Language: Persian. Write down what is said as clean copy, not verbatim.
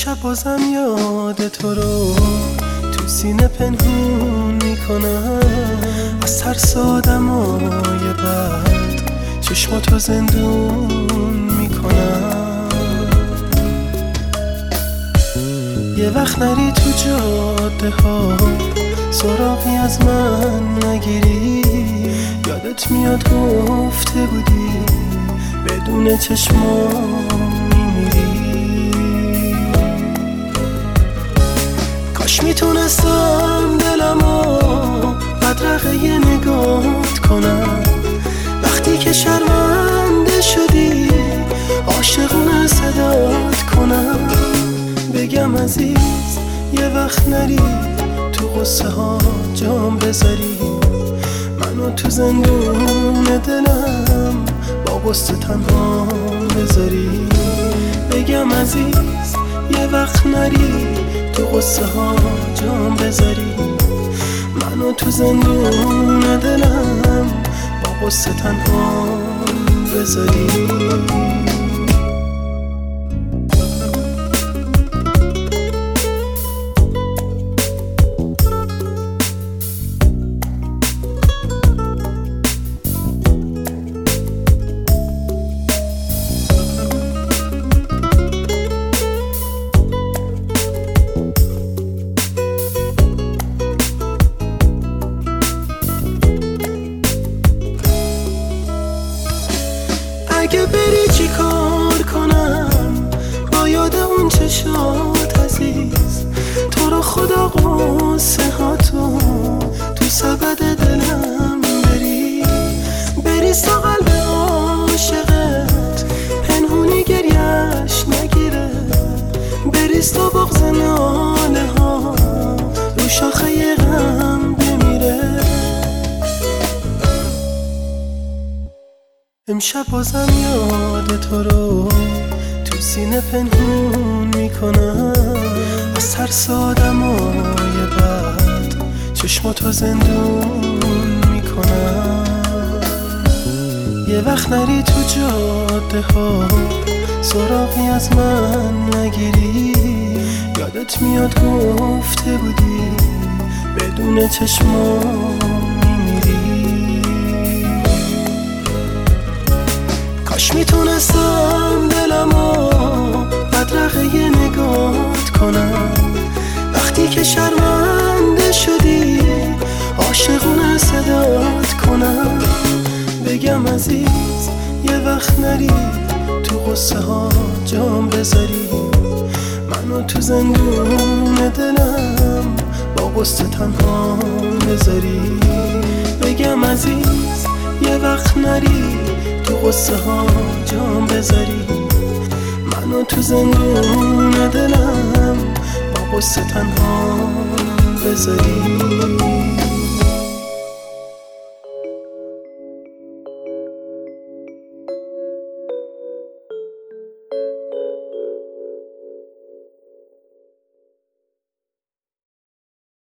امشب بازم یاد تو رو تو سینه پنهون میکنم، از ترس آدمای بد چشماتو زندون میکنم. یه وقت نری تو جاده ها سراغی از من نگیری، یادت میاد گفته بودی بدون چشمام میمیری. کاش میتونستم دلمو بدرقه یه نگات کنم، وقتی که شرمنده شدی عاشقونه صدات کنم. بگم عزیز یه وقت نری تو قصه ها جام بذاری، منو تو زندون دلم با غصه تنها بذاری. بگم عزیز یه وقت نری تو قصه ها جام بذاری، منو تو زندون دلم با غصه تنها بذاری. اگه بری چی کار کنم با یاد اون چشات عزیز، تو رو خدا قصه ها تو سبد دلم بری تا قلب عاشقت پنهونی گریش نگیره، بریز تا بغض ناله ها رو شاخه غم بمیره. امشب بازم یاد تو رو تو سینه پنهون میکنم، از ترس آدمای بد چشماتو زندون میکنم. یه وقت نری تو جاده ها سراغی از من نگیری، یادت میاد گفته بودی بدون چشمام کاش میتونستم دلمو بدرقه یه نگات کنم، وقتی که شرمنده شدی عاشقونه صدات کنم. بگم عزیز یه وقت نری تو قصه ها جام بذاری، منو تو زندون دلم با غصه تنها بذاری. بگم عزیز یه وقت نری تو قصه ها جام بذاری، منو تو زندون دلم با غصه تنها بذاری.